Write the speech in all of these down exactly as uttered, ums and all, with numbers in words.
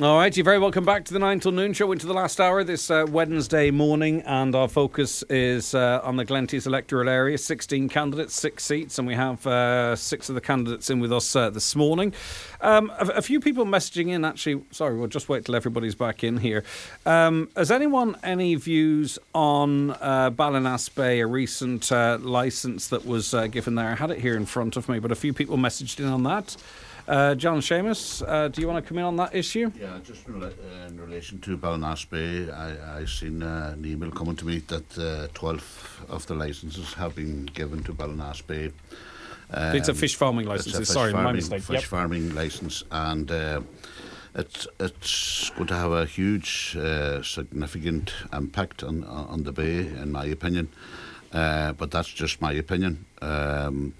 All right, you're very welcome back to the nine till noon show, into the last hour this uh, Wednesday morning, and our focus is uh, on the Glenties electoral area. sixteen candidates, six seats, and we have uh, six of the candidates in with us uh, this morning. Um, a, a few people messaging in, actually. Sorry, we'll just wait till everybody's back in here. Um, has anyone any views on uh, Ballinaspay, a recent uh, licence that was uh, given there? I had it here in front of me, but a few people messaged in on that. Uh, John Seamus, uh, do you want to come in on that issue? Yeah, just in, rela- uh, in relation to Ballinaspay, I, I seen uh, an email coming to me that uh, twelve of the licences have been given to Ballinaspay. Um, it's a fish farming licence, sorry, farming, my mistake. Fish yep. farming licence, and uh, it's it's going to have a huge, uh, significant impact on on the bay, in my opinion. Uh, but that's just my opinion. Um,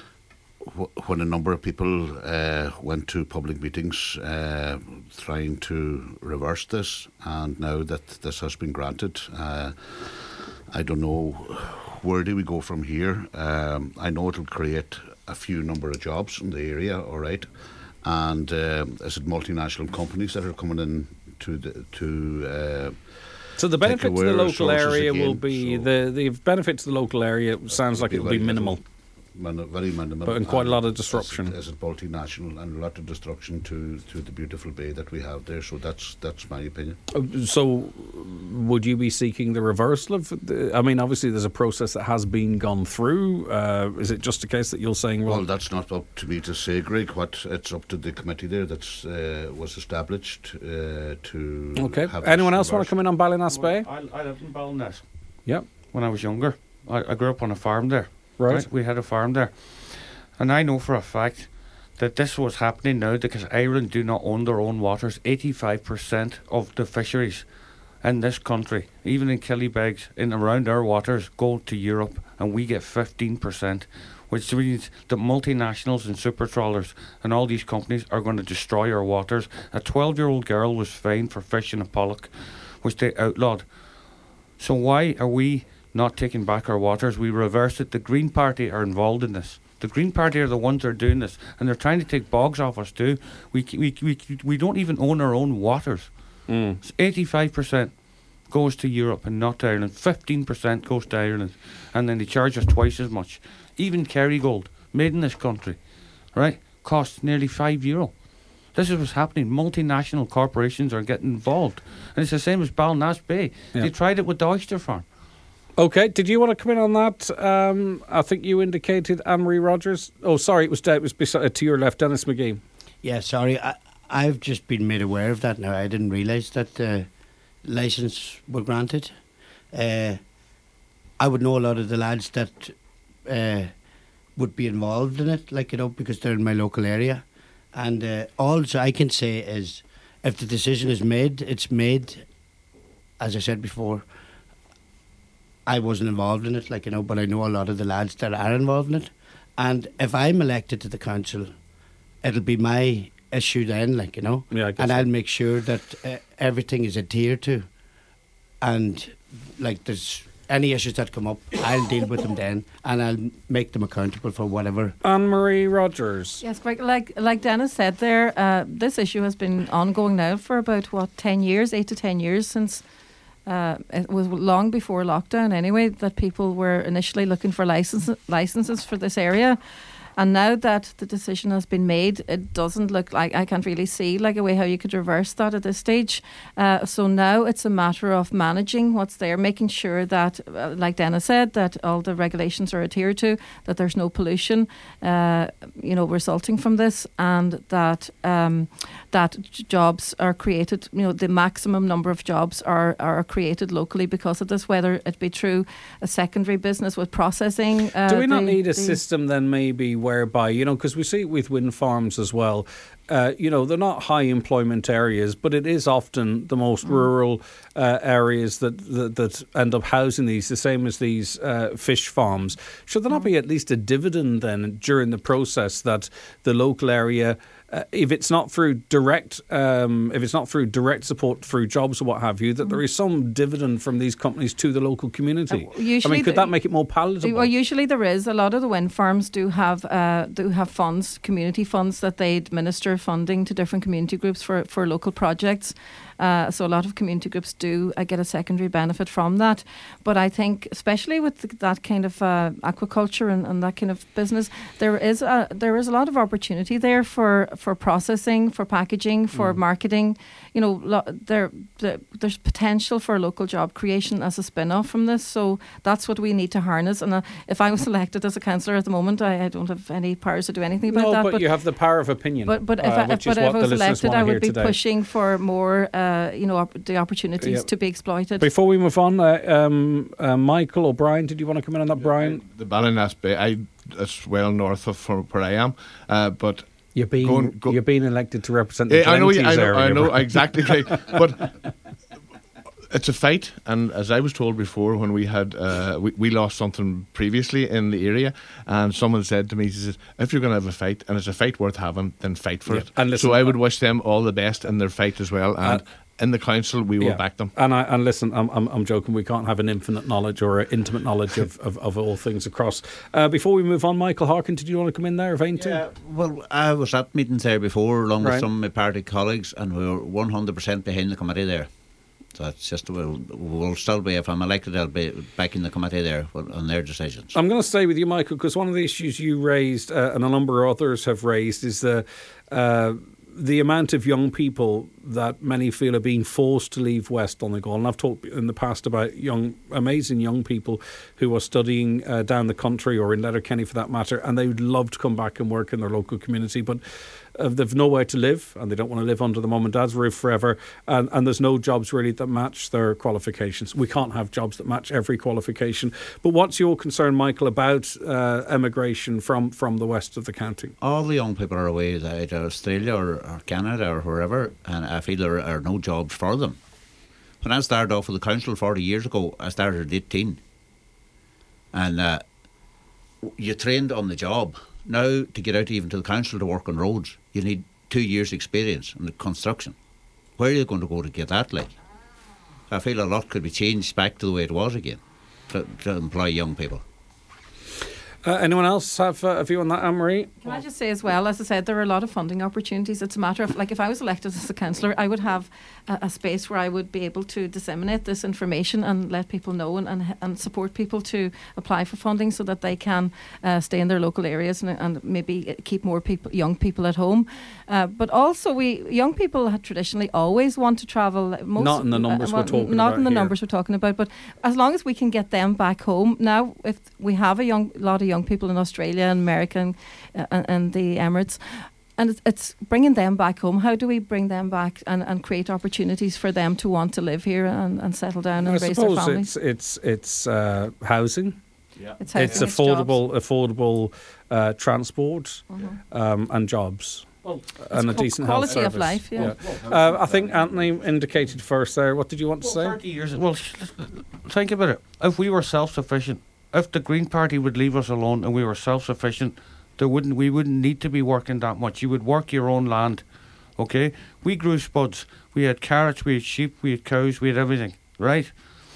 When a number of people uh, went to public meetings uh, trying to reverse this, and now that this has been granted, uh, I don't know where do we go from here. Um, I know it'll create a few number of jobs in the area, all right, and uh, is it multinational companies that are coming in to the, to uh, so the benefit to the local area again, will be so the the benefit to the local area sounds like it will be minimal. Little, very minimal, but in quite a lot of disruption. As a multinational, and a lot of destruction to, to the beautiful bay that we have there. So that's that's my opinion. So, would you be seeking the reversal of? The, I mean, obviously, there's a process that has been gone through. Uh, is it just a case that you're saying? Well, well, that's not up to me to say, Greg. What it's up to the committee there that uh, was established uh, to. Okay. Have Anyone else reversed. want to come in on Ballinaspay? Well, I, I lived in Ballinass. Yep. When I was younger, I, I grew up on a farm there. Right. right. We had a farm there. And I know for a fact that this was happening now because Ireland do not own their own waters. eighty-five percent of the fisheries in this country, even in Killybegs, in around our waters, go to Europe, and we get fifteen percent, which means that multinationals and super trawlers and all these companies are going to destroy our waters. A twelve-year-old girl was fined for fishing a pollock, which they outlawed. So why are we not taking back our waters? We reverse it. The Green Party are involved in this. The Green Party are the ones that are doing this, and they're trying to take bogs off us too. We we we we don't even own our own waters. Mm. eighty-five percent goes to Europe and not to Ireland. fifteen percent goes to Ireland, and then they charge us twice as much. Even Kerrygold, made in this country, right, costs nearly five euro. This is what's happening. Multinational corporations are getting involved, and it's the same as Ballinaspay. Yeah. They tried it with the oyster farm. Okay, did you want to come in on that? Um, I think you indicated Anne-Marie Rogers. Oh, sorry, it was it was beside, to your left, Dennis McGee. Yeah, sorry, I, I've just been made aware of that now. I didn't realise that the licence were granted. Uh, I would know a lot of the lads that uh, would be involved in it, like, you know, because they're in my local area. And uh, all I can say is, if the decision is made, it's made, as I said before. I wasn't involved in it, like, you know, but I know a lot of the lads that are involved in it. And if I'm elected to the council, it'll be my issue then, like, you know. Yeah, I guess and so. I'll make sure that uh, everything is adhered to. And, like, there's any issues that come up, I'll deal with them then, and I'll make them accountable for whatever. Anne-Marie Rogers. Yes, like like, like Dennis said there, uh, this issue has been ongoing now for about, what, ten years, eight to ten years since... Uh, it was long before lockdown anyway that people were initially looking for license, licenses for this area. And now that the decision has been made, it doesn't look like, I can't really see like a way how you could reverse that at this stage. Uh, so now it's a matter of managing what's there, making sure that, uh, like Dennis said, that all the regulations are adhered to, that there's no pollution, uh, you know, resulting from this, and that um, that j- jobs are created, you know, the maximum number of jobs are, are created locally because of this, whether it be through a secondary business with processing. Uh, Do we not the, need a the system then maybe whereby, you know, because we see it with wind farms as well, uh, you know, they're not high employment areas, but it is often the most mm. rural uh, areas that, that that end up housing these, the same as these uh, fish farms. Should there not be at least a dividend then during the process that the local area, Uh, if it's not through direct, um, if it's not through direct support through jobs or what have you, that mm. there is some dividend from these companies to the local community? Uh, usually I mean, could the, that make it more palatable? Well, usually there is. A lot of the wind farms do have uh, do have funds, community funds that they administer funding to different community groups for, for local projects. Uh, so a lot of community groups do uh, get a secondary benefit from that. But I think, especially with the, that kind of uh, aquaculture and, and that kind of business, there is a, there is a lot of opportunity there for, for processing, for packaging, for mm. marketing. You know, lo- there, there there's potential for local job creation as a spin-off from this. So that's what we need to harness. And uh, if I was elected as a councillor at the moment, I, I don't have any powers to do anything about no, that. but, but you have the power of opinion. But but if, uh, I, if, but if I was elected, I would be today. pushing for more, uh, you know, op- the opportunities Yep. to be exploited. Before we move on, uh, um, uh, Michael or Brian, did you want to come in on that, Brian? The Ballynass Bay, I, it's well north of from where I am, uh, but you're being going, go, you're being elected to represent the yeah, I know, Glenties I know, area. I know exactly. But it's a fight, and as I was told before, when we had uh, we, we lost something previously in the area, and someone said to me, he says, if you're going to have a fight, and it's a fight worth having, then fight for Yeah. it. And listen, so I would wish them all the best in their fight as well, and uh, in the council we will yeah. back them. And I and listen, I'm, I'm I'm joking. We can't have an infinite knowledge or an intimate knowledge of, of, of all things across. Uh, before we move on, Michael Harkin, did you want to come in there, Vain too? Yeah, well, I was at meetings there before, along Right. with some of my party colleagues, and we were one hundred percent behind the committee there. So it's just, we'll, we'll still be, if I'm elected, I'll be back in the committee there on their decisions. I'm going to stay with you, Michael, because one of the issues you raised, uh, and a number of others have raised, is the uh, the amount of young people that many feel are being forced to leave West Donegal. And I've talked in the past about young, amazing young people who are studying uh, down the country or in Letterkenny for that matter, and they would love to come back and work in their local community, but uh, they've nowhere to live, and they don't want to live under the mum and dad's roof forever, and, and there's no jobs really that match their qualifications. We can't have jobs that match every qualification. But what's your concern, Michael, about uh, emigration from, from the west of the county? All the young people are away either Australia or, or Canada or wherever, and I feel there are no jobs for them. When I started off with the council forty years ago, I started at eighteen, and uh, you trained on the job. Now, to get out even to the council to work on roads, you need two years' experience in the construction. Where are you going to go to get that, like? I feel a lot could be changed back to the way it was again, to, to employ young people. Uh, anyone else have uh, a view on that, Anne-Marie? Can I just say as well, as I said, there are a lot of funding opportunities. It's a matter of, like, if I was elected as a councillor, I would have a, a space where I would be able to disseminate this information and let people know and, and, and support people to apply for funding so that they can uh, stay in their local areas and, and maybe keep more people, young people at home. Uh, but also, we young people have traditionally always want to travel. Most, not in the numbers uh, we're talking not about in the here. numbers we're talking about, but as long as we can get them back home. Now, if we have a young lot of young people in Australia and America and, uh, and, and the Emirates, and it's, it's bringing them back home. How do we bring them back and, and create opportunities for them to want to live here and, and settle down and I raise their suppose families? it's it's it's uh, housing. Yeah. It's, housing, It's it's affordable, jobs. affordable uh, transport Mhm. um, and jobs. Well, and a co- decent quality health of service. life, yeah. Uh, I think Anthony indicated first there. What did you want to Well, say? thirty years. Well, sh- think about it. If we were self-sufficient, if the Green Party would leave us alone and we were self-sufficient, there wouldn't we wouldn't need to be working that much. You would work your own land, okay? We grew spuds. We had carrots. We had sheep. We had cows. We had everything, right?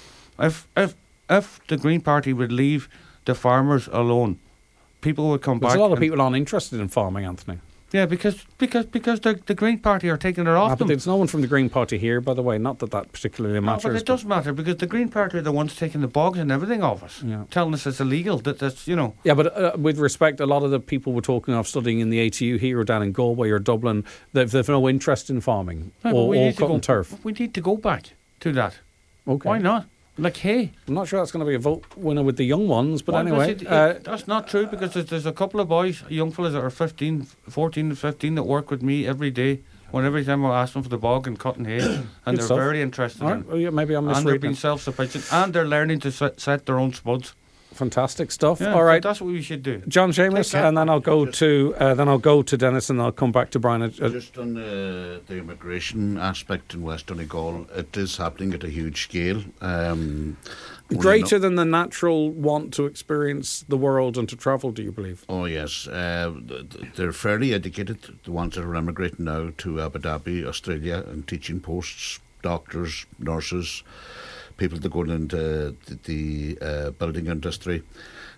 If if if the Green Party would leave the farmers alone, people would come There's back. a lot of and- people aren't interested in farming, Anthony. Yeah, because because because the the Green Party are taking it off Ah, but them. there's no one from the Green Party here, by the way. Not that that particularly No, matters. but it does matter because the Green Party are the ones taking the bogs and everything off us, Yeah. telling us it's illegal. That that's you know. Yeah, but uh, with respect, a lot of the people we're talking of studying in the A T U here or down in Galway or Dublin, they've, they've no interest in farming Yeah, but or, we or need to cutting go- turf. We need to go back to that. Okay. Why not? Like, hey, I'm not sure that's going to be a vote winner with the young ones, but why- anyway. it- it- uh, that's not true because there's, there's a couple of boys, young fellas that are fifteen, fourteen and fifteen that work with me every day. When every time I ask them for the bog and cutting hay, and Good they're stuff. very interested all in right, it. well, yeah, maybe I'm And they're misreading. being it. self-sufficient, and they're learning to set, set their own spuds. Fantastic stuff. Yeah, all so right, that's what we should do. John Seamus, Take that. and then I'll go to uh, then I'll go to Dennis, and I'll come back to Brian. Uh, Just on uh, the immigration aspect in West Donegal, it is happening at a huge scale. Um, only greater no- than the natural want to experience the world and to travel, do you believe? Oh yes, uh, th- th- they're fairly educated, the ones that are emigrating now to Abu Dhabi, Australia, and teaching posts, doctors, nurses, people that go into the, the uh, building industry.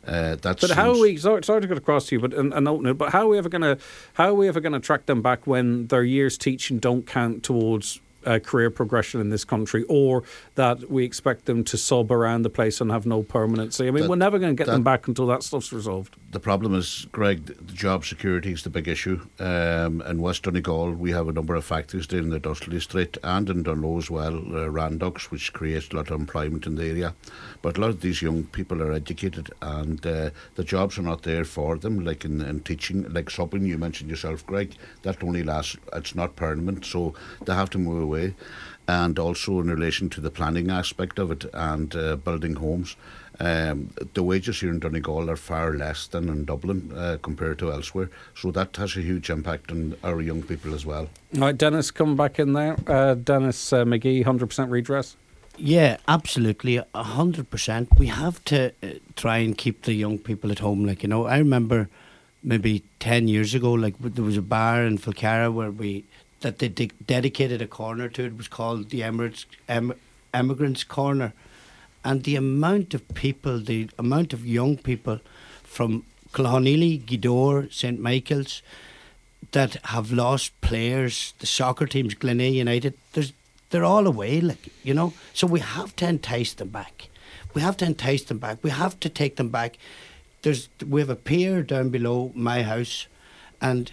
Uh, that's But how are we? Sorry, sorry to get across to you, but and, and open it. But how are we ever going to? How are we ever going to track them back when their years teaching don't count towards uh, career progression in this country, or that we expect them to sub around the place and have no permanency? I mean, That- we're never going to get that- them back until that stuff's resolved. The problem is, Greg, the job security is the big issue. Um, in West Donegal, we have a number of factories there in the industrial estate, and in Dunlow as well, uh, Randox, which creates a lot of employment in the area. But a lot of these young people are educated, and uh, the jobs are not there for them, like in, in teaching, like subbing, you mentioned yourself, Greg. That only lasts, it's not permanent, so they have to move away. And also in relation to the planning aspect of it and uh, building homes, um, the wages here in Donegal are far less than in Dublin uh, compared to elsewhere. So that has a huge impact on our young people as well. All right, Dennis, come back in there. Uh, Dennis uh, McGee, one hundred percent redress. Yeah, absolutely, a hundred percent. We have to uh, try and keep the young people at home. Like, you know, I remember maybe ten years ago, like there was a bar in Falcara where we that they de- dedicated a corner to. It was called the Emirates em- Emigrants Corner, and the amount of people, the amount of young people from Cloughoneely, Gidor, Saint Michael's that have lost players, the soccer teams, Glenay United. There's They're all away, like, you know. So we have to entice them back. We have to entice them back. We have to take them back. There's we have a pier down below my house, and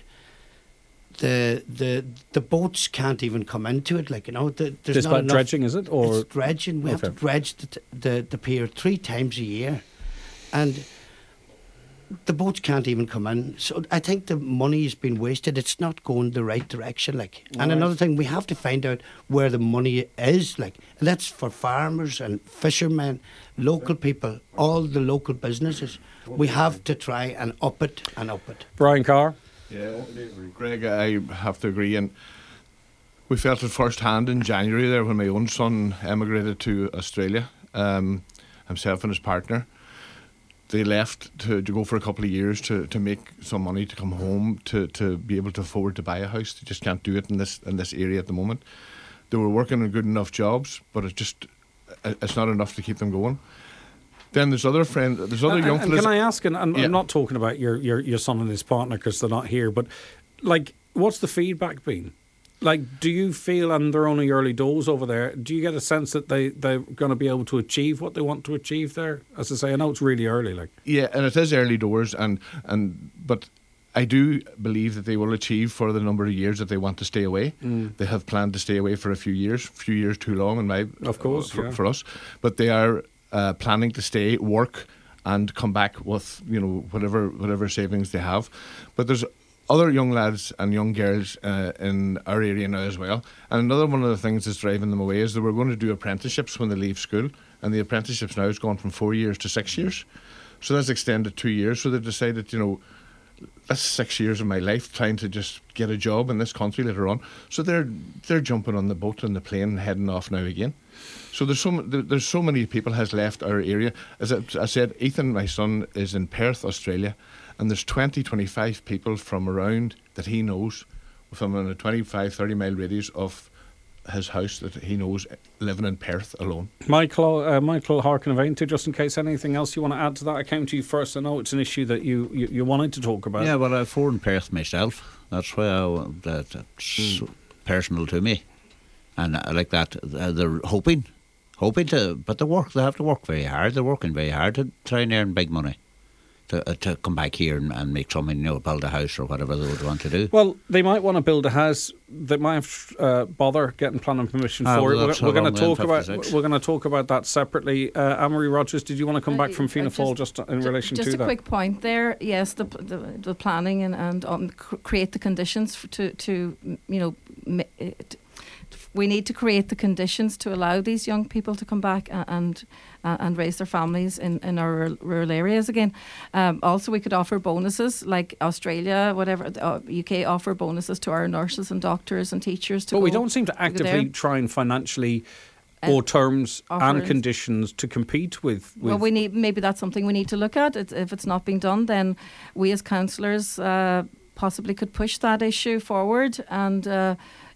the the the boats can't even come into it. Like, you know, the, there's This not about enough. dredging, is it? Or It's dredging. We have to Okay. dredge the, the the pier three times a year, and the boats can't even come in. So I think the money's been wasted. It's not going the right direction. Like, and Right. another thing, we have to find out where the money is. Like, and that's for farmers and fishermen, local people, all the local businesses. We have to try and up it and up it. Brian Carr. Yeah, Greg, I have to agree. And we felt it firsthand in January there when my own son emigrated to Australia, um, himself and his partner. They left to, to go for a couple of years to, to make some money to come home to, to be able to afford to buy a house. They just can't do it in this in this area at the moment. They were working in good enough jobs, but it's just it's not enough to keep them going. Then there's other friends, there's other And- young and fellas. can I ask, and, and Yeah. I'm not talking about your, your, your son and his partner because they're not here, but like, what's the feedback been? Like, do you feel, and they're only early doors over there, do you get a sense that they, they're going to be able to achieve what they want to achieve there? As I say, I know it's really early. Like, Yeah, and it is early doors, and and but I do believe that they will achieve for the number of years that they want to stay away. Mm. They have planned to stay away for a few years, few years too long, in my Of course, for, yeah. for us. But they are uh, planning to stay, work, and come back with you know whatever whatever savings they have. But there's other young lads and young girls uh, in our area now as well. And another one of the things that's driving them away is that we're going to do apprenticeships when they leave school, and the apprenticeships now has gone from four years to six years. So that's extended two years. So they've decided, you know, that's six years of my life trying to just get a job in this country later on. So they're they're jumping on the boat and the plane and heading off now again. So there's so m- there- there's so many people has left our area. As I, I said, Ethan, my son, is in Perth, Australia, and there's twenty, twenty-five people from around that he knows, from a twenty-five, thirty mile radius of his house that he knows living in Perth alone. Michael, uh, Michael Harkin to just in case anything else you want to add to that. I came to you first. I know it's an issue that you, you, you wanted to talk about. Yeah, well, I'm foreign Perth myself. That's why I, that, that's Mm. personal to me. And I like that. Uh, they're hoping, hoping to, but they work. They have to work very hard. They're working very hard to try and earn big money. To, uh, to come back here and, and make something, you know, build a house or whatever they would want to do. Well, they might want to build a house. They might have to uh, bother getting planning permission Ah, for well, it. that's We're, we're how going to long talk then, about. fifty-six. We're going to talk about that separately. Uh, Anne-Marie Rogers, did you want to come Uh, back from I Fianna Fáil just in ju- relation just to a that? quick point there. Yes, the the, the planning and and um, cr- create the conditions for, to to mm, you know. Mi- it, we need to create the conditions to allow these young people to come back and and, uh, and raise their families in, in our rural, rural areas again. Um, also, we could offer bonuses like Australia, whatever, uh, U K offer bonuses to our nurses and doctors and teachers. To But we go- don't seem to go actively there. try and financially, Uh, or terms and offers. conditions to compete with. with Well, we need maybe that's something we need to look at. It's, if it's not being done, then we as councillors uh, possibly could push that issue forward and. Uh,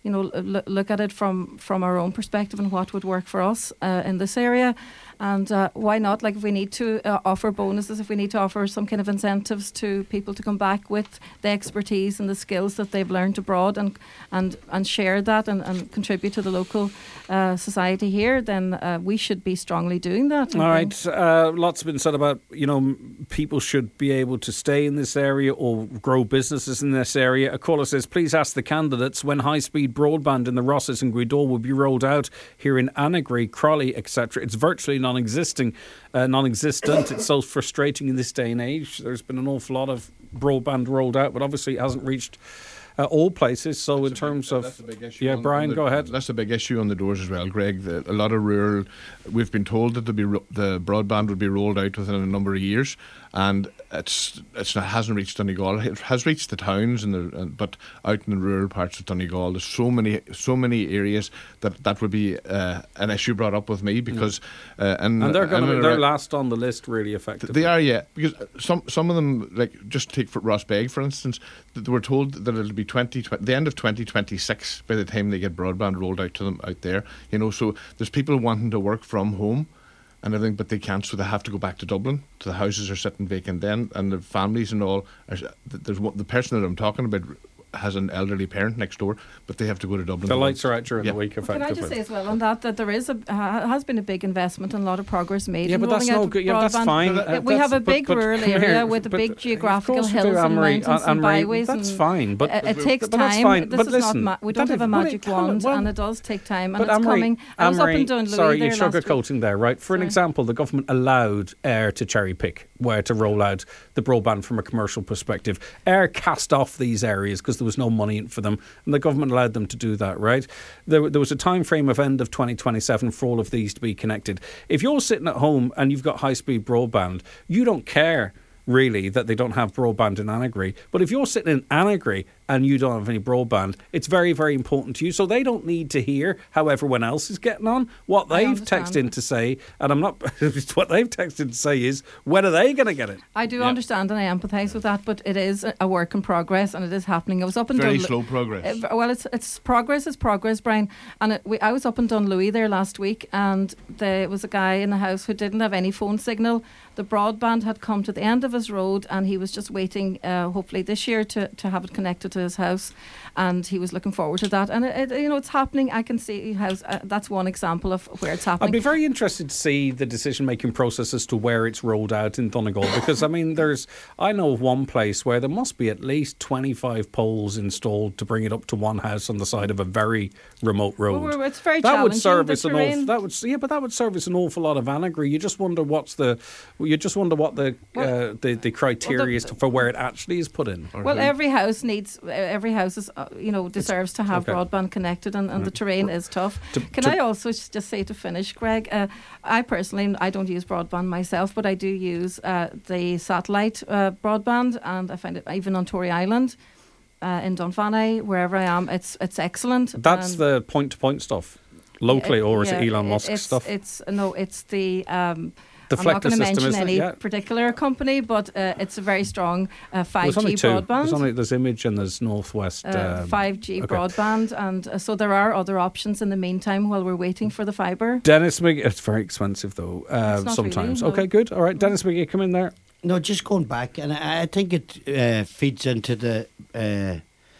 you know, l- look at it from, from our own perspective and what would work for us uh, in this area. And uh, why not? Like, if we need to uh, offer bonuses, if we need to offer some kind of incentives to people to come back with the expertise and the skills that they've learned abroad and and, and share that and, and contribute to the local uh, society here, then uh, we should be strongly doing that. All right. Uh, lots have been said about, you know, people should be able to stay in this area or grow businesses in this area. A caller says, please ask the candidates when high-speed broadband in the Rosses and Gweedore will be rolled out here in Annagry, Crawley, et cetera. It's virtually non-existing, uh, non-existent. It's so frustrating in this day and age. There's been an awful lot of broadband rolled out, but obviously it hasn't reached uh, all places. So That's in terms big, of... that's a big issue yeah, on- Brian, on the- go ahead. That's a big issue on the doors as well, Greg. The, a lot of rural... We've been told that there'll be ro- the broadband would be rolled out within a number of years, and it's it's not, hasn't reached Donegal. It has reached the towns, and the, uh, but out in the rural parts of Donegal, there's so many so many areas that that would be uh, an issue brought up with me because... Uh, and, And they're going to and be they're around- last on the list, really effectively. They are, yeah, because some some of them, like just take for Rossbeg, for instance, that they were told that it'll be twenty, the end of twenty twenty-six by the time they get broadband rolled out to them out there. You know, so there's people wanting to work from home and everything, but they can't, so they have to go back to Dublin. So the houses are sitting vacant then, and the families and all. Are, there's one, the person that I'm talking about has an elderly parent next door, but they have to go to Dublin. The lights are out during Yeah. the week, Can effectively. I just say as well on that that there is a uh, has been a big investment and a lot of progress made. Yeah, in but that's rolling no out good. Yeah, that's broadband. fine. Yeah, Uh, we that's- have a but- big but rural come area here, with the but- big of geographical course we do, hills and Anne-Marie. mountains Anne- and Anne-Marie, byways. that's and fine, but- it, it but- takes but that's time. fine. This But is listen, not ma- we don't that have is- a well, magic it can- wand, well- and it does take time, and But it's Anne-Marie, coming. I was up Anne-Marie, in Dunlewy sorry, there you're last week. sugarcoating there, right? For an Sorry. example, the government allowed Air to cherry pick where to roll out the broadband from a commercial perspective. Air cast off these areas because there was no money in for them, and the government allowed them to do that, right? There, there was a time frame of end of twenty twenty-seven for all of these to be connected. If you're sitting at home and you've got high-speed broadband, you don't care really that they don't have broadband in Annagry. But if you're sitting in Annagry and you don't have any broadband, it's very, very important to you. So they don't need to hear how everyone else is getting on. What I they've understand. texted in to say, and I'm not, what they've texted to say is, when are they going to get it? I do Yeah. understand and I empathise with that, but it is a- a work in progress and it is happening. I was up in Very Dunle- slow progress. Uh, well, it's it's progress is progress, Brian. And it, we, I was up in Dunlewy there last week, and there was a guy in the house who didn't have any phone signal. The broadband had come to the end of his road, and he was just waiting, uh, hopefully this year, to, to have it connected to his house. And he was looking forward to that. And it, it, you know, it's happening. I can see how uh, that's one example of where it's happening. I'd be very interested to see the decision-making process as to where it's rolled out in Donegal, because I mean, there's I know of one place where there must be at least twenty-five poles installed to bring it up to one house on the side of a very remote road. Well, it's very that would challenging, service the an awful, terrain. that would yeah, but that would service an awful lot of Annagry. You just wonder what's the you just wonder what the Well, uh, the, the criteria is to, for where it actually is put in. Well, every house needs, uh, every house is, uh, you know, deserves to have okay. broadband connected, and, and the terrain is tough. To- Can to- I also s- just say to finish, Greg? Uh, I personally, I don't use broadband myself, but I do use uh, the satellite uh, broadband, and I find it even on Tory Island, uh, in Dunfanny, wherever I am, it's it's excellent. That's And the point-to-point stuff, locally, or is yeah, it Elon it- Musk it's, stuff? It's no, it's the. Um, The I'm not Flector going to system, mention isn't it? any Yeah. particular company, but uh, it's a very strong uh, five There's G only two. broadband. There's only there's Image and there's Northwest. Uh, um, five G okay. broadband, and uh, so there are other options in the meantime while we're waiting for the fibre. Dennis McGee, it's very expensive though. Uh, It's not sometimes. really, no. Okay, good. All right, Dennis McGee, come in there. No, just going back, and I, I think it uh, feeds into the uh,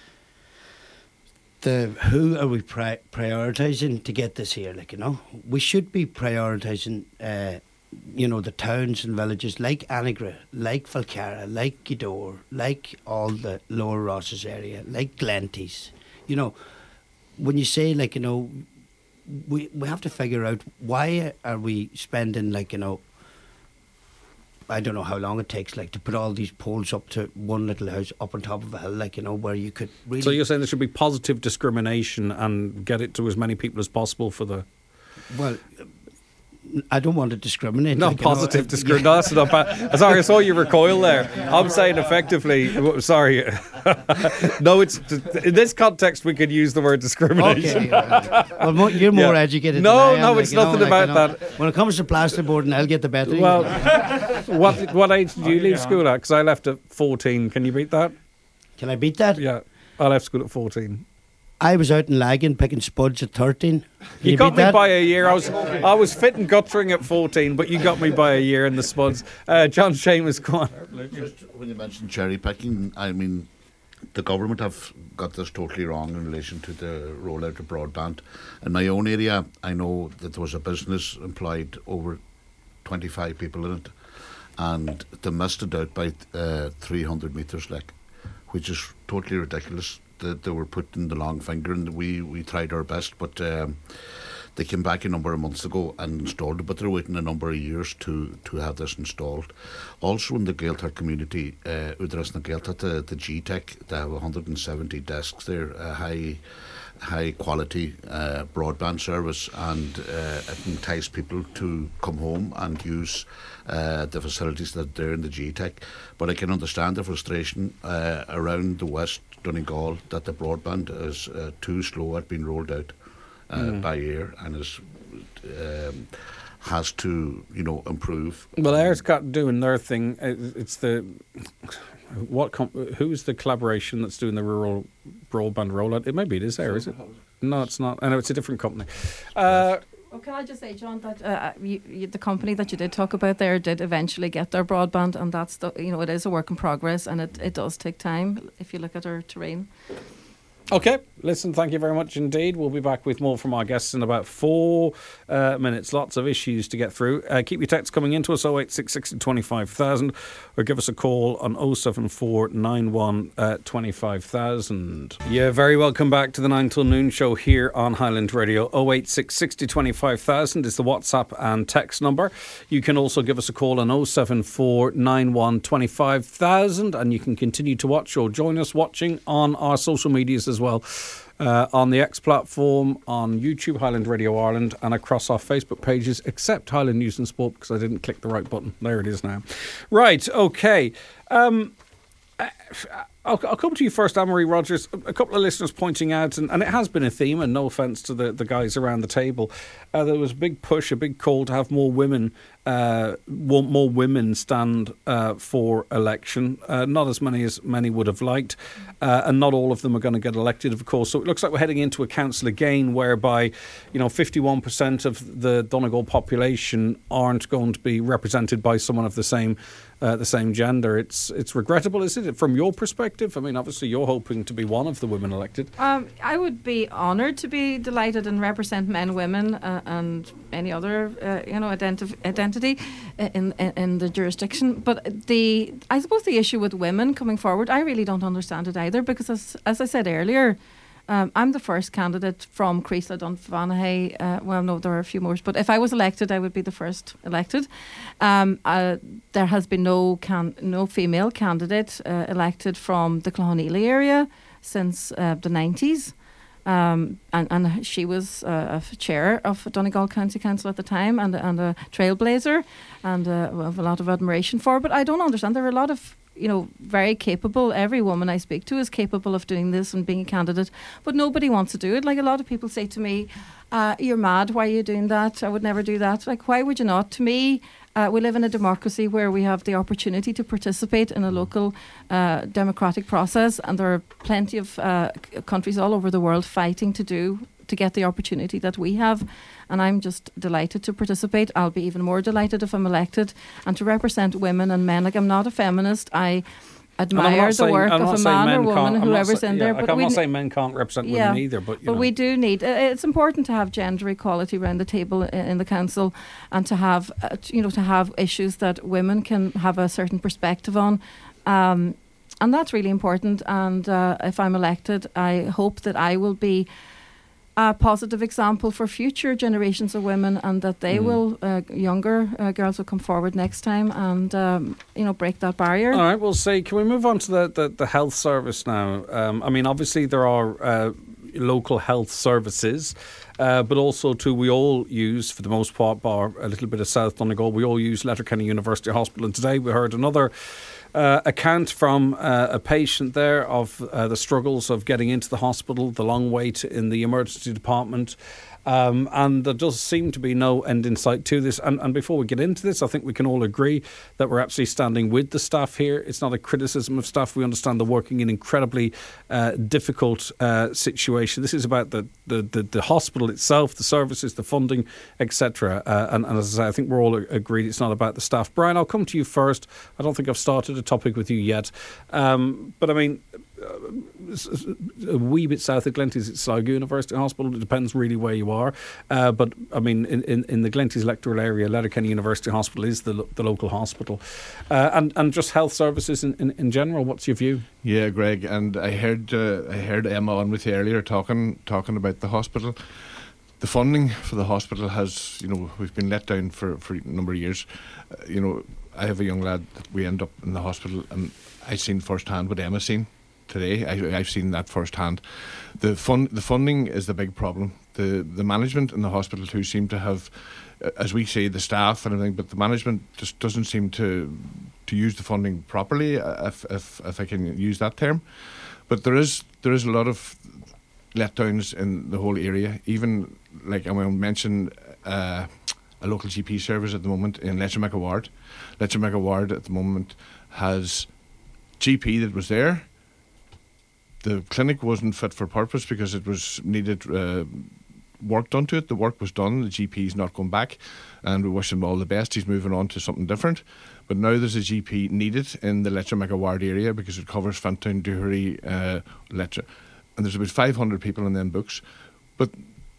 the who are we pri- prioritising to get this here? Like, you know, we should be prioritising, uh, you know, the towns and villages like Annagry, like Falcara, like Gweedore, like all the Lower Rosses area, like Glenties. You know, when you say, like, you know, we we have to figure out why are we spending, like, you know, I don't know how long it takes, like, to put all these poles up to one little house up on top of a hill, like, you know, where you could really. So you're saying there should be positive discrimination and get it to as many people as possible for the Well, I don't want to discriminate. no like, you know, positive uh, discrimination. No, that's not bad. Sorry, I saw you recoil there. I'm saying effectively. w- Sorry, no. It's in this context we could use the word discrimination. Okay. uh, well, mo- you're more Yeah. educated. No, than I am, no, like, it's you know, nothing like, about you know, that. When it comes to plasterboard, and I'll get the better. Well, what what age did you leave school at? Because I left at fourteen. Can you beat that? Can I beat that? Yeah, I left school at fourteen. I was out in Lagan picking spuds at thirteen. You, you got beat me that? by a year. I was I was fit and guttering at fourteen, but you got me by a year in the spuds. Uh, John Seamus, go on. Just when you mentioned cherry picking, I mean, the government have got this totally wrong in relation to the rollout of broadband. In my own area, I know that there was a business employed over twenty-five people in it, and they missed it out by uh, three hundred metres, like, which is totally ridiculous. They, they were putting the long finger, and we, we tried our best, but um, they came back a number of months ago and installed it, but they're waiting a number of years to, to have this installed. Also in the Gaeltacht community, uh, Udress na Gaeltacht, the, the G TEC, they have one hundred seventy desks there, a high high quality uh, broadband service, and uh, it entices people to come home and use uh, the facilities that are there in the G TEC. But I can understand the frustration uh, around the West Donegal that the broadband is uh, too slow at being rolled out uh, mm. by air, and is um, has to, you know, improve. Well, Air's got doing their thing. It's the what? Com- who's the collaboration that's doing the rural broadband rollout? It maybe it is Air, is it? No, it's not. I know it's a different company. Uh, Well, can I just say, John, that uh, you, you, the company that you did talk about there did eventually get their broadband, and that's the, you know, it is a work in progress, and it, it does take time if you look at our terrain. Okay, listen, thank you very much indeed. We'll be back with more from our guests in about four uh, minutes. Lots of issues to get through. Uh, keep your texts coming into us, oh eight six six, two five thousand, or give us a call on oh seven four nine one two five thousand. You're very welcome back to the nine till noon show here on Highland Radio. oh eight six six, two five thousand is the WhatsApp and text number. You can also give us a call on oh seven four nine one two five thousand, and you can continue to watch or join us watching on our social medias as well. Uh, on the X platform, on YouTube, Highland Radio Ireland, and across our Facebook pages, except Highland News and Sport, because I didn't click the right button. There it is now. Right, okay. Um, I'll, I'll come to you first, Anne-Marie Rogers. A couple of listeners pointing out, and, and it has been a theme, and no offence to the, the guys around the table, uh, there was a big push, a big call to have more women uh, want more women stand uh, for election. Uh, not as many as many would have liked, uh, and not all of them are going to get elected, of course. So it looks like we're heading into a council again whereby, you know, fifty-one percent of the Donegal population aren't going to be represented by someone of the same Uh, the same gender. It's it's regrettable, is it, from your perspective? I mean, obviously you're hoping to be one of the women elected. Um, I would be honoured to be delighted and represent men, women, uh, and any other uh, you know identif- identity in, in in the jurisdiction. But the I suppose the issue with women coming forward, I really don't understand it either, because as as I said earlier, Um, I'm the first candidate from Creasla Dunfanaghy. Uh, well, no, there are a few more, but if I was elected, I would be the first elected. Um, uh, there has been no can- no female candidate uh, elected from the Cloughaneely area since uh, the nineties. Um, and, and she was uh, a chair of Donegal County Council at the time, and, and a trailblazer, and uh, we have a lot of admiration for. But I don't understand. There are a lot of, you know, very capable, every woman I speak to is capable of doing this and being a candidate, but nobody wants to do it. Like, a lot of people say to me, uh, you're mad, why are you doing that? I would never do that. Like, why would you not? To me, uh, we live in a democracy where we have the opportunity to participate in a local uh, democratic process, and there are plenty of uh, c- countries all over the world fighting to do to get the opportunity that we have. And I'm just delighted to participate. I'll be even more delighted if I'm elected, and to represent women and men. Like, I'm not a feminist. I admire the saying, work of a man or woman, whoever's say, in yeah, there. Like, but I'm we not n- saying men can't represent yeah, women either, but you but know. we do need. Uh, it's important to have gender equality around the table in, in the council, and to have, uh, t- you know, to have issues that women can have a certain perspective on. Um, and that's really important. And uh, if I'm elected, I hope that I will be a positive example for future generations of women, and that they mm. will, uh, younger uh, girls will come forward next time and, um, you know, break that barrier. All right, we'll see. Can we move on to the, the, the health service now? Um, I mean, obviously there are uh, local health services, uh, but also too, we all use, for the most part, bar a little bit of South Donegal, we all use Letterkenny University Hospital. And today we heard another Uh, account from uh, a patient there of uh, the struggles of getting into the hospital, the long wait in the emergency department, Um, and there does seem to be no end in sight to this. And, and before we get into this, I think we can all agree that we're absolutely standing with the staff here. It's not a criticism of staff. We understand they're working in incredibly uh, difficult uh, situation. This is about the, the, the, the hospital itself, the services, the funding, et cetera. Uh, and, and as I say, I think we're all agreed it's not about the staff. Brian, I'll come to you first. I don't think I've started a topic with you yet. Um, but I mean, a wee bit south of Glenties, it's Sligo University Hospital. It depends really where you are. Uh, but I mean, in, in, in the Glenties electoral area, Letterkenny University Hospital is the lo- the local hospital. Uh, and and just health services in, in, in general. What's your view? Yeah, Greg, and I heard uh, I heard Emma on with you earlier talking talking about the hospital. The funding for the hospital has, you know, we've been let down for, for a number of years. Uh, you know, I have a young lad that we end up in the hospital, and I've seen firsthand what Emma's seen today. I, I've seen that firsthand. The fund, the funding is the big problem. The the management in the hospital too seem to have, uh, as we say, the staff and everything, but the management just doesn't seem to to use the funding properly, uh, if if if I can use that term. But there is there is a lot of letdowns in the whole area. Even like I will mention uh, a local G P service at the moment in Leitrimacca Ward. Leitrimacca Ward at the moment has G P that was there. The clinic wasn't fit for purpose because it was needed uh, work done to it. The work was done. The G P's not going back, and we wish him all the best. He's moving on to something different. But now there's a G P needed in the Leitrimacca Ward area because it covers Fintown, Doohery, uh, Leitrim, and there's about five hundred people in them books. But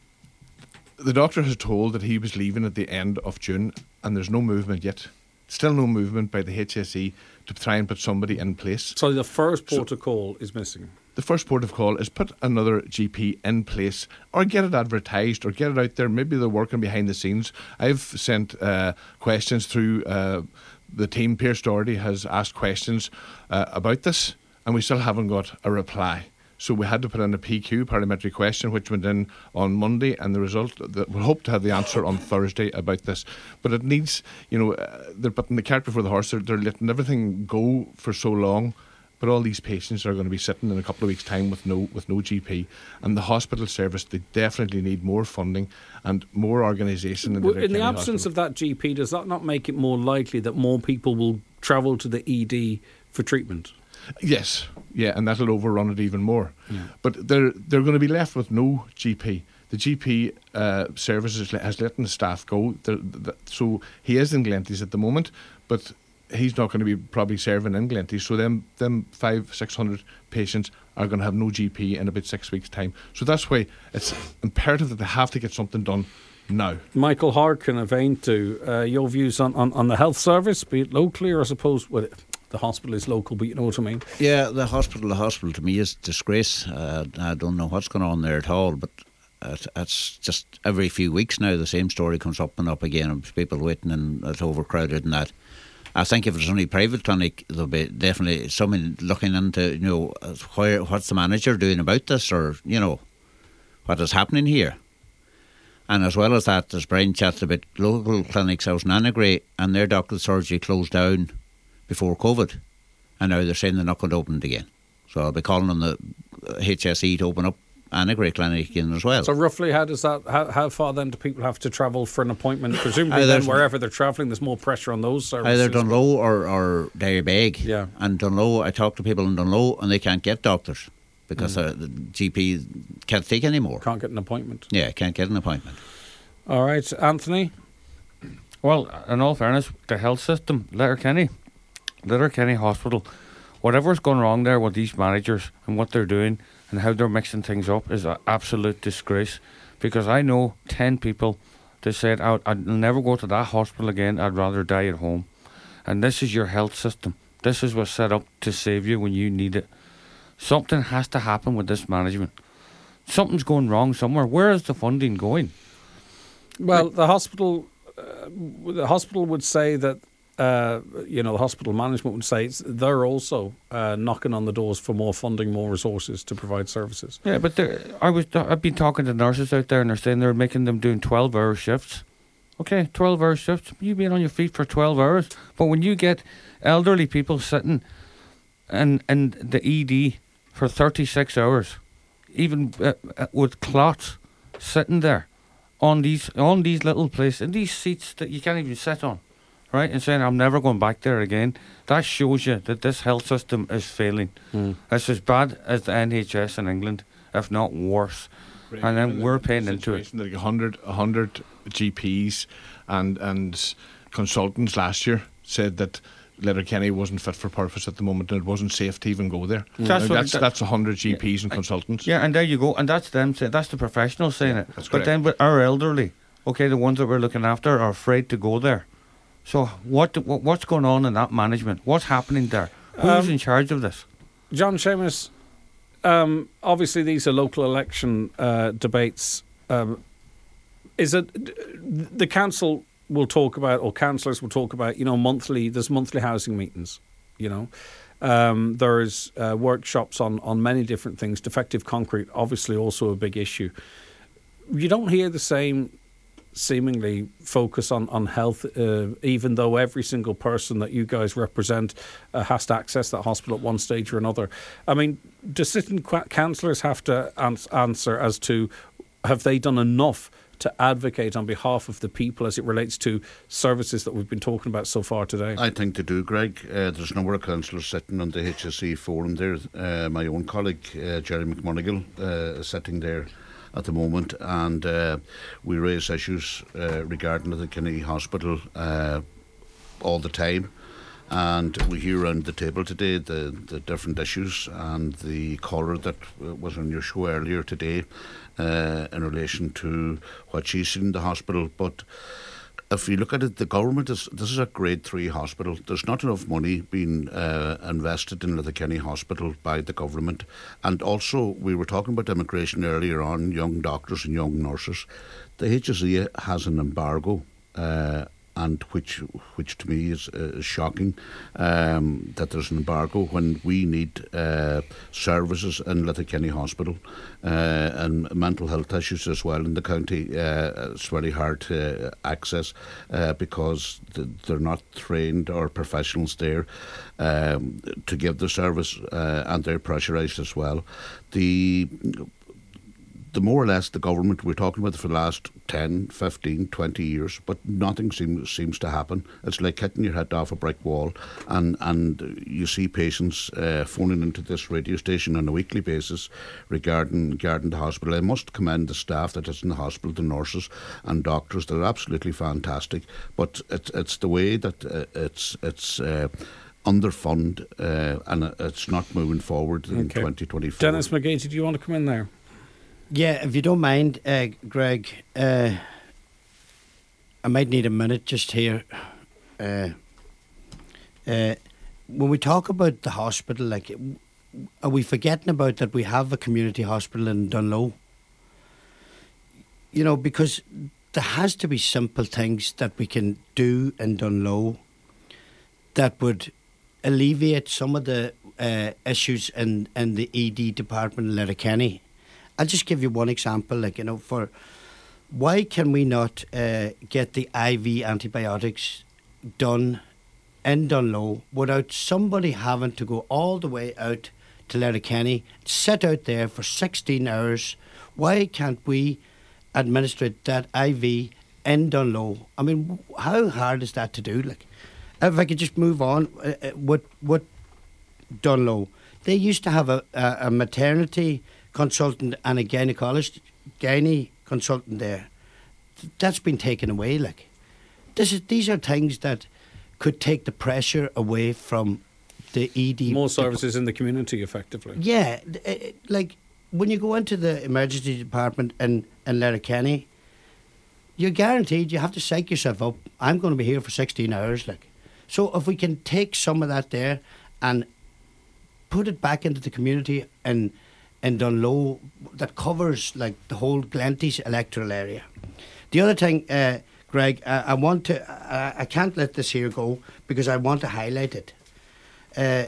the doctor has told that he was leaving at the end of June, and there's no movement yet. Still no movement by the H S E to try and put somebody in place. So the first port So- of call is missing. The first port of call is put another G P in place, or get it advertised, or get it out there. Maybe they're working behind the scenes. I've sent uh, questions through uh, the team. Pierce Doherty has asked questions uh, about this, and we still haven't got a reply. So we had to put in a P Q, parliamentary question, which went in on Monday, and the result, that we'll hope to have the answer on Thursday about this. But it needs, you know, uh, they're putting the cart before the horse. They're, they're letting everything go for so long. But all these patients are going to be sitting in a couple of weeks' time with no with no G P. And the hospital service, they definitely need more funding and more organisation. In the, Well, in the absence hospital. of that G P, does that not make it more likely that more people will travel to the E D for treatment? Yes, yeah, and that'll overrun it even more. Yeah. But they're they're going to be left with no G P. The G P uh, services has letting the staff go. They're, they're, so he is in Glenties at the moment, but he's not going to be probably serving in Glenties. So them them five six hundred patients are going to have no G P in about six weeks' time. So that's why it's imperative that they have to get something done now. Michael Harkin of Aintu, uh, your views on, on, on the health service, be it locally or I suppose well, the hospital is local, but you know what I mean. Yeah, the hospital, the hospital to me is disgrace. Uh, I don't know what's going on there at all, but it, it's just every few weeks now the same story comes up and up again of people waiting and it's overcrowded and that. I think if it's only private clinic, there'll be definitely someone looking into, you know, where, what's the manager doing about this, or, you know, what is happening here. And as well as that, as Brian chatted about local clinics out in Annagray, and their doctor surgery closed down before COVID, and now they're saying they're not going to open it again. So I'll be calling on the H S E to open up Annagray clinic again as well. So roughly, how does that? How, how far then do people have to travel for an appointment? Presumably, Either- then wherever they're travelling, there's more pressure on those services. Either Dunlow or, or Derrybeg. Yeah. And Dunlow, I talk to people in Dunlow and they can't get doctors because Mm. uh, the G P can't take anymore. Can't get an appointment. Yeah, can't get an appointment. All right, Anthony. Well, in all fairness, the health system, Letterkenny, Letterkenny Hospital, whatever's going wrong there with these managers and what they're doing and how they're mixing things up is an absolute disgrace. Because I know ten people that said, I'll, I'll never go to that hospital again, I'd rather die at home. And this is your health system. This is what's set up to save you when you need it. Something has to happen with this management. Something's going wrong somewhere. Where is the funding going? Well, the hospital, uh, the hospital would say that, uh, you know, the hospital management would say it's, they're also uh, knocking on the doors for more funding, more resources to provide services. Yeah, but there- I was I've been talking to nurses out there, and they're saying they're making them doing twelve-hour shifts. Okay, twelve-hour shifts. You've been on your feet for twelve hours, but when you get elderly people sitting in in the E D for thirty-six hours, even uh, uh, with clots sitting there, on these on these little places, in these seats that you can't even sit on, right? And saying, I'm never going back there again. That shows you that this health system is failing. Mm. It's as bad as the N H S in England, if not worse. Right. And then we're paying into it. Like one hundred, one hundred G Ps and and consultants last year said that Letterkenny wasn't fit for purpose at the moment, and it wasn't safe to even go there. Mm. That's Now, what- that's that- that's one hundred G Ps Yeah. and consultants. Yeah, and there you go. And that's them saying, that's the professionals saying it. that's But correct. then with our elderly, okay, the ones that we're looking after are afraid to go there. So what, what what's going on in that management? What's happening there? Who's Um, in charge of this? John Seamus, um, obviously these are local election uh, debates. Um, is it d- the council will talk about, or councillors will talk about, you know, monthly, there's monthly housing meetings, you know. Um, there's uh, workshops on, on many different things. Defective concrete, obviously also a big issue. You don't hear the same seemingly focus on, on health, uh, even though every single person that you guys represent uh, has to access that hospital at one stage or another. I mean, do sitting qu- councillors have to ans- answer as to, have they done enough to advocate on behalf of the people as it relates to services that we've been talking about so far today? I think they do, Greg. Uh, there's a number of councillors sitting on the H S E forum there. Uh, my own colleague, uh, Jerry McMonigal, uh, is sitting there at the moment, and uh, we raise issues uh, regarding the Kinney Hospital uh, all the time. And we hear around the table today the, the different issues, and the caller that uh, was on your show earlier today uh, in relation to what she's seen in the hospital. But if you look at it, the government is, this is a grade three hospital. There's not enough money being uh, invested in Letterkenny Hospital by the government. And also, we were talking about immigration earlier on, young doctors and young nurses. The H S E has an embargo, uh, and which which to me is, uh, is shocking, um, that there's an embargo when we need uh, services in Letterkenny Hospital, uh, and mental health issues as well in the county. Uh, it's very hard to access uh, because th- they're not trained or professionals there um, to give the service, uh, and they're pressurised as well. The The more or less the government, we're talking about it for the last ten, fifteen, twenty years, but nothing seems seems to happen. It's like hitting your head off a brick wall, and, and you see patients uh, phoning into this radio station on a weekly basis regarding, regarding the hospital. I must commend the staff that is in the hospital, the nurses and doctors. They're absolutely fantastic, but it's, it's the way that uh, it's... it's uh, underfund, uh, and it's not moving forward in Okay. twenty twenty-four. Dennis McGee, do you want to come in there? Yeah, if you don't mind, uh, Greg, uh, I might need a minute just here. Uh, uh, when we talk about the hospital, like, are we forgetting about that we have a community hospital in Dunlow? You know, because there has to be simple things that we can do in Dunlow that would alleviate some of the uh, issues in, in the E D department in Letterkenny. I'll just give you one example, like, you know, for why can we not uh, get the I V antibiotics done in Dunlow without somebody having to go all the way out to Letterkenny, sit out there for sixteen hours? Why can't we administer that I V in Dunlow? I mean, how hard is that to do? Like, if I could just move on, uh, uh, what what Dunlow, they used to have a, a, a maternity consultant and a gynecologist, gynae consultant there. That's been taken away. Like, this is these are things that could take the pressure away from the E D. More services in the community, effectively. Yeah, uh, like when you go into the emergency department in in Letterkenny, you're guaranteed you have to psych yourself up. I'm going to be here for sixteen hours. Like, so if we can take some of that there and put it back into the community and in Dunlow, that covers like the whole Glenties electoral area. The other thing, uh, Greg, uh, I want to, uh, I can't let this here go because I want to highlight it. Uh,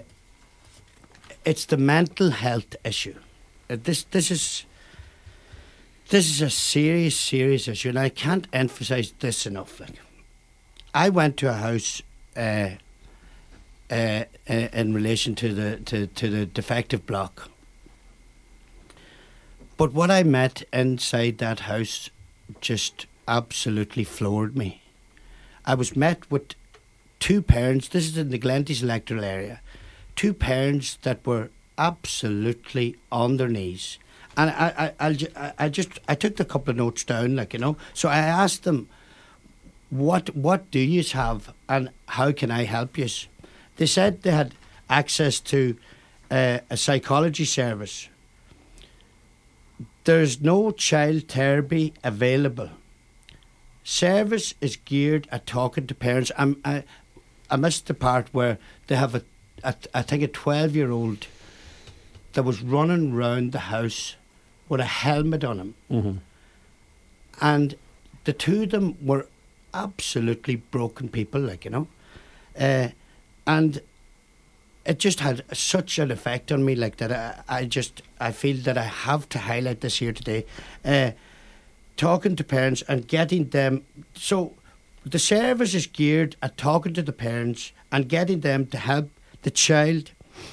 it's the mental health issue. Uh, this, this is, this is a serious, serious issue, and I can't emphasise this enough. Like, I went to a house uh, uh, in relation to the to, to the defective block. But what I met inside that house just absolutely floored me. I was met with two parents, this is in the Glenties electoral area, two parents that were absolutely on their knees. And I, I, I'll, ju- I, I just, I took the couple of notes down, like, you know. So I asked them, what, what do you have and how can I help you? They said they had access to uh, a psychology service. There's no child therapy available. Service is geared at talking to parents. I'm, I, I missed the part where they have a, a I think a twelve-year-old that was running round the house with a helmet on him. Mm-hmm. And the two of them were absolutely broken people, like, you know. Uh, and it just had such an effect on me, like, that I, I just, I feel that I have to highlight this here today. Uh, talking to parents and getting them, so the service is geared at talking to the parents and getting them to help the child,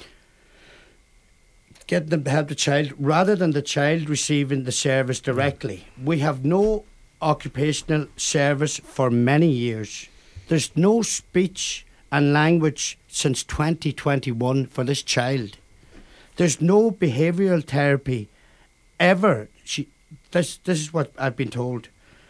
get them to help the child rather than the child receiving the service directly. We have no occupational service for many years. There's no speech and language since twenty twenty-one for this child. There's no behavioural therapy ever. She, this, this is what I've been told.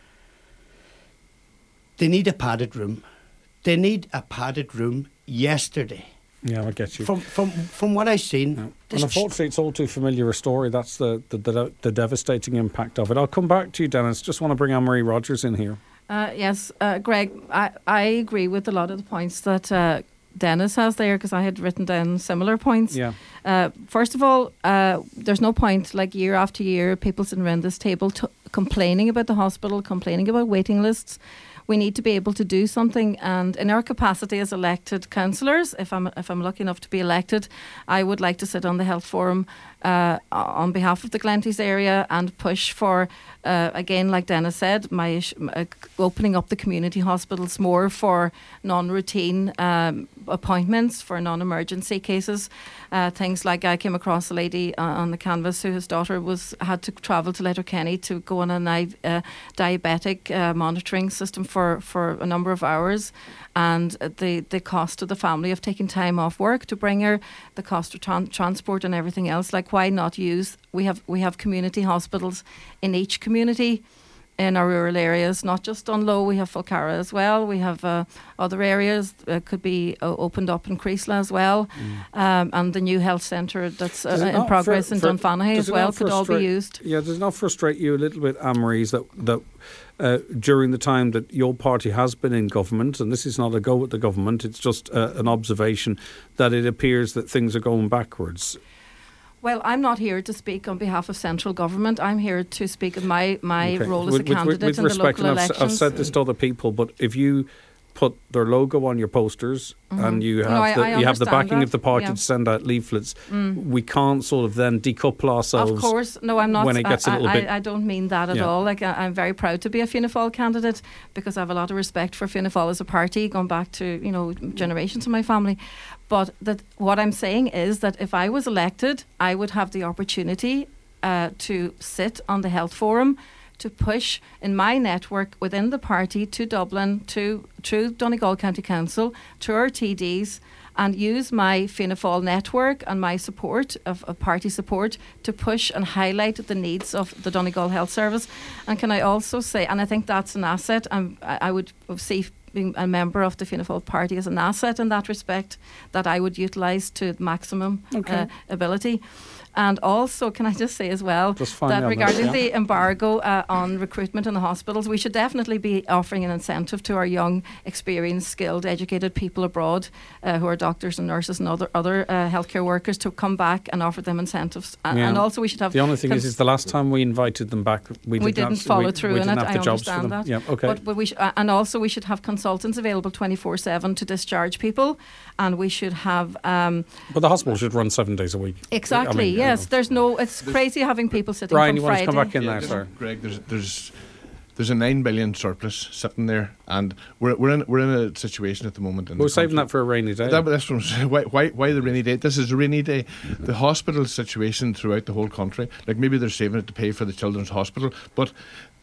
They need a padded room. They need a padded room yesterday. Yeah, I get you. From from from what I've seen, Yeah. this And unfortunately, it's all too familiar a story. That's the, the, the, the devastating impact of it. I'll come back to you, Dennis. Just want to bring Anne-Marie Rogers in here. Uh, yes, uh, Greg, I, I agree with a lot of the points that uh, Dennis has there, because I had written down similar points. Yeah. Uh, first of all, uh, there's no point, like year after year, people sitting around this table t- complaining about the hospital, complaining about waiting lists. We need to be able to do something, and in our capacity as elected councillors, if I'm if I'm lucky enough to be elected, I would like to sit on the health forum uh, on behalf of the Glenties area and push for, uh, again, like Dennis said, my uh, opening up the community hospitals more for non-routine um, appointments, for non-emergency cases. Uh, things like I came across a lady uh, on the canvas whose daughter was had to travel to Letterkenny to go on a ni- uh, diabetic uh, monitoring system for, for a number of hours, and the, the cost to the family of taking time off work to bring her, the cost of tran- transport and everything else. Like, why not use? We have we have community hospitals in each community in our rural areas, not just Dunlow. We have Fulcara as well. We have uh, other areas uh, could be uh, opened up in Creasla as well, mm. um, and the new health centre that's uh, in progress fr- in Dunfanaghy as well could all be used. Yeah, does it not frustrate you a little bit, Anne-Marie, that that uh, during the time that your party has been in government, and this is not a go at the government, it's just uh, an observation, that it appears that things are going backwards? Well, I'm not here to speak on behalf of central government. I'm here to speak of my, my okay. role as with, a candidate with, with in respect, the local and I've, elections. I've said this to other people, but if you put their logo on your posters mm-hmm. and you have no, I, the I you have the backing that. of the party yeah. to send out leaflets, mm. we can't sort of then decouple ourselves. Of course, no, I'm not. When it gets I, a little I, bit, I don't mean that at yeah. all. Like, I, I'm very proud to be a Fianna Fáil candidate, because I have a lot of respect for Fianna Fáil as a party, going back to, you know, generations of my family. But that what I'm saying is that if I was elected, I would have the opportunity uh, to sit on the health forum, to push in my network within the party to Dublin, to through Donegal County Council, to our T Ds, and use my Fianna Fáil network and my support of, of party support to push and highlight the needs of the Donegal Health Service. And can I also say, and I think that's an asset, and I, I would see being a member of the Fianna Fáil party as an asset in that respect, that I would utilise to maximum okay. uh, ability. And also, can I just say as well, that regarding this, yeah. the embargo uh, on recruitment in the hospitals, we should definitely be offering an incentive to our young, experienced, skilled, educated people abroad uh, who are doctors and nurses and other other uh, healthcare workers, to come back and offer them incentives. And, yeah. and also, we should have. The only thing is, is the last time we invited them back, we, we did didn't not, follow we, through we in didn't it. have the I jobs for understand them. that. Yeah, okay. But, but we sh- uh, and also, we should have consultants available twenty-four seven to discharge people, and we should have. Um, but the hospital should run seven days a week. Exactly. I mean, yes. You know. There's no. It's there's crazy having people sitting. Brian, from you Friday. want to come back in yeah, there, there's, sir? Greg, there's there's there's a nine billion surplus sitting there, and we're we're in we're in a situation at the moment. In we're the saving country. that for a rainy day. That, that's what I'm saying. Why, why why the rainy day? This is a rainy day. The hospital situation throughout the whole country, like maybe they're saving it to pay for the children's hospital, but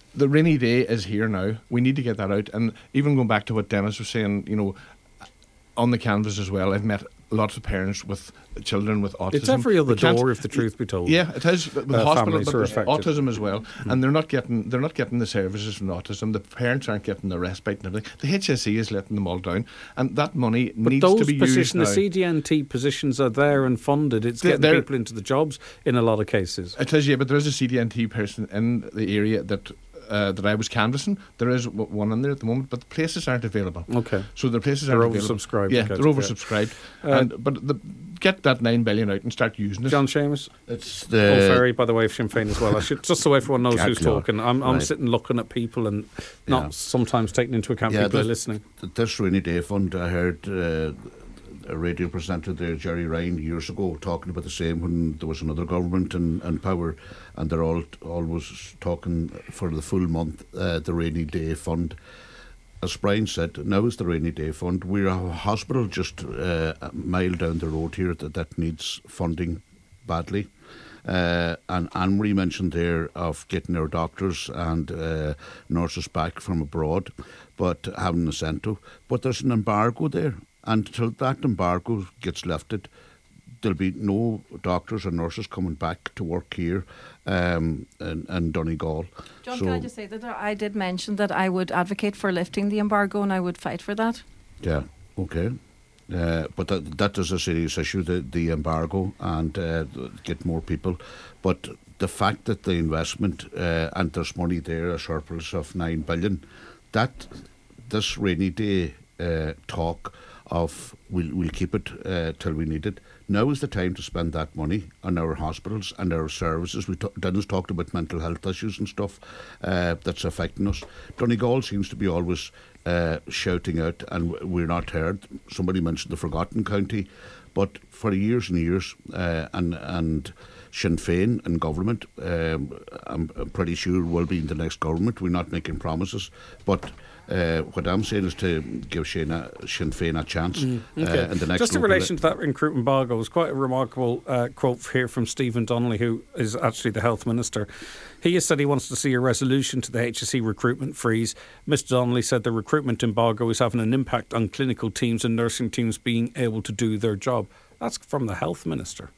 the rainy day is here now. We need to get that out. And even going back to what Dennis was saying, you know, on the canvas as well, I've met lots of parents with children with autism. It's every other They can't- door, if the truth be told. Yeah, it is. With Uh, hospital, families but are there's affected. autism as well, Mm. and they're not getting they're not getting the services from autism. The parents aren't getting the respite and everything. The H S E is letting them all down, and that money But needs those to be used positions, now. the C D N T positions are there and funded. It's They're- getting they're- people into the jobs in a lot of cases. It is, yeah, but there is a C D N T person in the area that uh, that I was canvassing. There is w- one in there at the moment, but the places aren't available. Okay. So the places They're aren't available. oversubscribed. Yeah, okay. they're oversubscribed. Uh, and but the, get that nine billion out and start using it. John Seamus. It's Oh, the Ferry, by the way, of Sinn Féin as well. I should, just so everyone knows Jack who's Law. talking. I'm, I'm Right. sitting looking at people and not Yeah. sometimes taking into account Yeah, people are this- listening. th- this rainy day fund. I heard uh, a radio presenter there, Jerry Ryan, years ago, talking about the same when there was another government in, in power, and they're all always talking for the full month uh, the rainy day fund. As Brian said, now is the rainy day fund. We're a hospital just uh, a mile down the road here that, that needs funding badly. Uh, and Anne-Marie mentioned there of getting our doctors and uh, nurses back from abroad, but having a centre. But there's an embargo there. And until that embargo gets lifted, there'll be no doctors or nurses coming back to work here um, in, in Donegal. John, so, can I just say that I did mention that I would advocate for lifting the embargo and I would fight for that. Yeah, okay. Uh, but that, that is a serious issue, the, the embargo, and uh, get more people. But the fact that the investment, uh, and there's money there, a surplus of nine billion, that this rainy day uh, talk of we'll, we'll keep it uh, till we need it. Now is the time to spend that money on our hospitals and our services. We t- Dennis talked about mental health issues and stuff uh, that's affecting us. Donegal seems to be always uh, shouting out, and w- we're not heard. Somebody mentioned the forgotten county, but for years and years, uh, and and Sinn Féin and government, um, I'm, I'm pretty sure will be in the next government. We're not making promises, but. Uh, what I'm saying is to give Sinn, a, Sinn Féin a chance Mm, uh, okay. in the next Just in local relation to that recruit embargo, it was quite a remarkable uh, quote here from Stephen Donnelly, who is actually the health minister. He has said he wants to see a resolution to the H S E recruitment freeze. Mister Donnelly said the recruitment embargo is having an impact on clinical teams and nursing teams being able to do their job. That's from the health minister.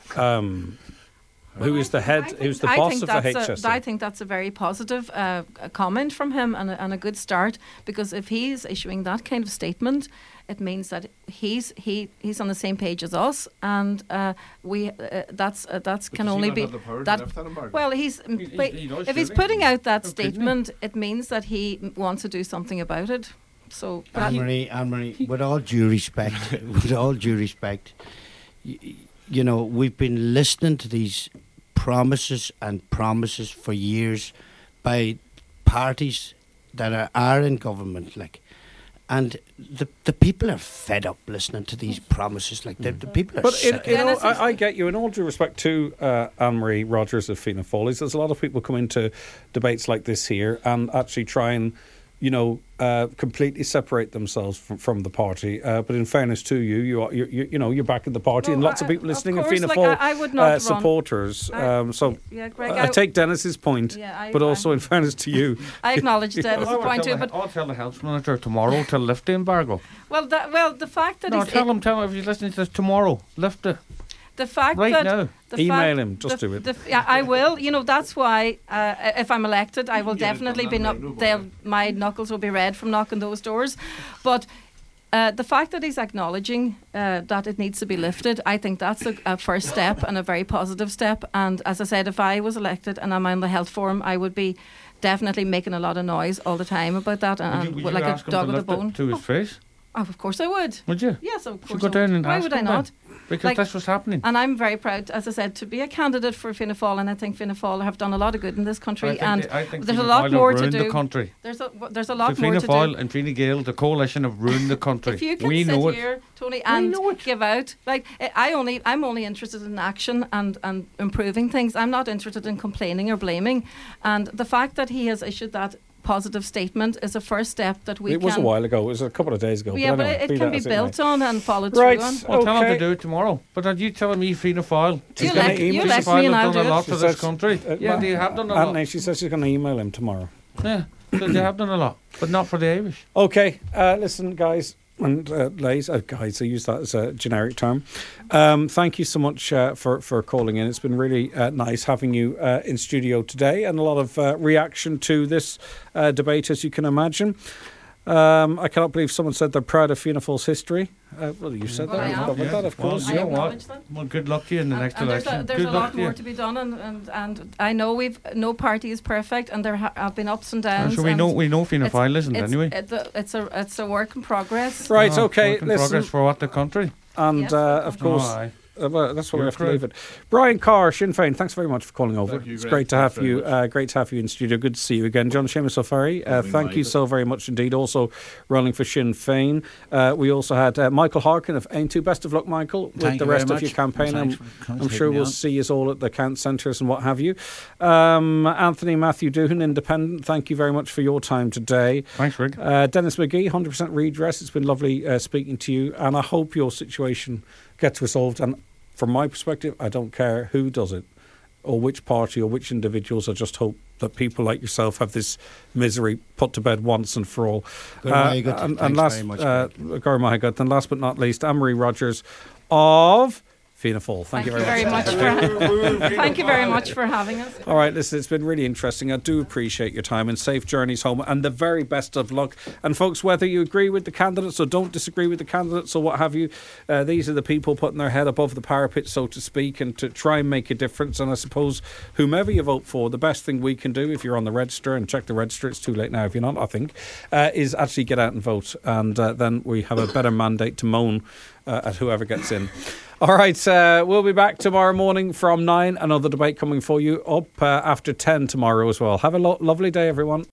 Um, Who is the head? think- Who's the I boss think of the that's H a- S E? I think that's a very positive uh, a comment from him and a, and a good start, because if he's issuing that kind of statement, it means that he's he he's on the same page as us, and uh, we uh, that's uh, that's can only be that. Well, he's He- he- but he does, if he's surely. putting out that How couldn't he? statement, it means that he m- wants to do something about it. So but I- Anne-Marie, Anne-Marie, with all due respect, with all due respect, y- y- you know, we've been listening to these promises and promises for years by parties that are, are in government, like, and the the people are fed up listening to these promises. Like, the, the people are But in, sick. in all, Dennis is- I, I get you. In all due respect to uh, Anne-Marie Rogers of Fianna Fáil, there's a lot of people come into debates like this here and actually try and, you know, uh, completely separate themselves from, from the party. Uh, but in fairness to you, you are, you, you, you know, you're back in the party, No, and lots I- of people of listening are course, Fianna like, Fáil I- I would uh, not run- supporters. I- um, so yeah, Greg, I, I take Dennis's point, Yeah, I- but I- also in fairness to you, I acknowledge Yeah. Dennis' I would point tell too, the- but I'll tell the health minister tomorrow to lift the embargo. well, that, well, the fact that No, he's tell him, tell him if he's listening to this tomorrow, lift it the fact right that now. the Email fact- him, just the, do it. the, yeah, I will. You know, that's why uh, if I'm elected, I will definitely be not. They'll, my knuckles will be red from knocking those doors. But uh, the fact that he's acknowledging uh, that it needs to be lifted, I think that's a, a first step and a very positive step. And as I said, if I was elected and I'm on the health forum, I would be definitely making a lot of noise all the time about that, and Would you, would with you like ask a him dog to with a lift bone. it to his face? Oh, of course I would. Would you? Yes, of Should course. go I down would. and Why ask would him I then? not? Because Like- this was happening. And I'm very proud, as I said, to be a candidate for Fianna Fáil, and I think Fianna Fáil have done a lot of good in this I country. think And they- I think there's a Fianna lot Fáil have more to ruined do. the country. there's a w- there's a The lot more Fianna to Fáil do. and Fine Gael, the coalition have ruined the country. If you can we sit know it. here, Tony, and know it. give out, like I I only, I'm only interested in action and and improving things. I'm not interested in complaining or blaming. And the fact that he has issued that positive statement is a first step that we it can. was a while ago. It was a couple of days ago. Yeah, but anyway, it, it be can that be as it may. built on and followed Right. through on. Well, tell him Okay. to do it tomorrow. But are you telling me Fianna Fáil? She's You gonna elect, email- you Fianna elect Fáil me and have I'll done do a it. lot for She this says- country. uh, yeah, Ma- they have done a Anthony, lot. she says she's going to email him tomorrow. Yeah, so they have done a lot, but not for the Irish. Okay, uh, listen, guys and uh, ladies, uh, guys, I use that as a generic term. Um, thank you so much uh, for, for calling in. It's been really uh, nice having you uh, in studio today, and a lot of uh, reaction to this uh, debate, as you can imagine. Um, I cannot believe someone said they're proud of Fianna Fáil's history. Uh, well, you said Well, that. I We've am. covered that, of Well, course. I you know acknowledge what? that. Well, good luck to you in the And- next and there's election. a, there's good a luck lot to you. more to be done, and, and, and I know we've no party is perfect, and there ha- have been ups and downs. So we and know we know Fianna it's- Fáil isn't it's, anyway. It's a, it's a it's a work in progress. Right, No, okay, work in listen. progress for what, the country? And Yes, uh, for of the course, Oh, aye. uh, well, that's what we You're have to leave correct. it. Brian Carr, Sinn Féin, thanks very much for calling over. Thank you, It's Greg. great to have Thanks very you. much. Uh, great to have you in studio. Good to see you again, John Seamus O'Farry. Uh, Lovely thank you night. so very much indeed. Also running for Sinn Féin. Uh, we also had uh, Michael Harkin of Ain two. Best of luck, Michael, with Thank the you rest very of your much. campaign. Thanks I'm, for coming I'm to sure take me we'll on. see you all at the count centres and what have you. Um, Anthony Matthew Doohan, Independent. Thank you very much for your time today. Thanks, Rick. Uh, Dennis McGee, one hundred percent redress. It's been lovely uh, speaking to you, and I hope your situation gets resolved. And from my perspective, I don't care who does it or which party or which individuals. I just hope that people like yourself have this misery put to bed once and for all. Good, Uh, very good. and, and Thanks last, very much, uh, Greg. Gar Mahagat, and last but not least, Anne-Marie Rogers of Fianna Fáil. Thank, Thank you very much for thank you very much for having us. All right, listen, it's been really interesting. I do appreciate your time, and safe journeys home, and the very best of luck. And folks, whether you agree with the candidates or don't disagree with the candidates or what have you, uh, these are the people putting their head above the parapet, so to speak, and to try and make a difference. And I suppose whomever you vote for, the best thing we can do, if you're on the register, and check the register, it's too late now if you're not, I think, uh, is actually get out and vote. And uh, then we have a better mandate to moan uh, at whoever gets in. All right, uh, we'll be back tomorrow morning from nine. Another debate coming for you up uh, after ten tomorrow as well. Have a lo- lovely day, everyone.